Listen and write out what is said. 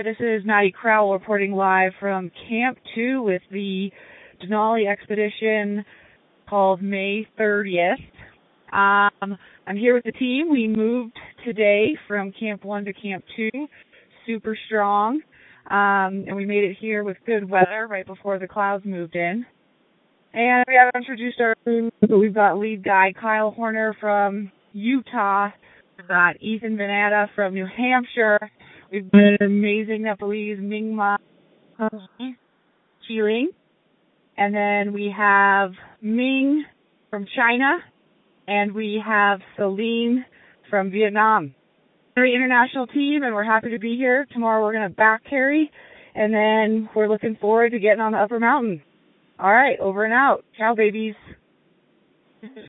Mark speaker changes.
Speaker 1: This is Maddie Crowell reporting live from Camp 2 with the Denali expedition called May 30th. I'm here with the team. We moved today from Camp 1 to Camp 2, super strong, and we made it here with good weather right before the clouds moved in. And we haven't introduced our crew, but we've got lead guide Kyle Horner from Utah. We've got Ethan Venata from New Hampshire. We've got an amazing Nepalese Mingma Chiling. And then we have Ming from China. And we have Celine from Vietnam. Very international team, and we're happy to be here. Tomorrow we're going to back carry, and then we're looking forward to getting on the upper mountain. All right, over and out. Ciao, babies.